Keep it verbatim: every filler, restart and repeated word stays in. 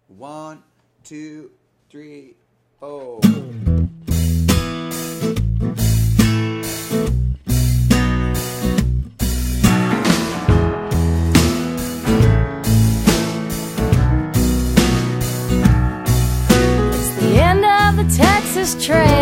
One, two, three, four. It's the end of the Texas Trail.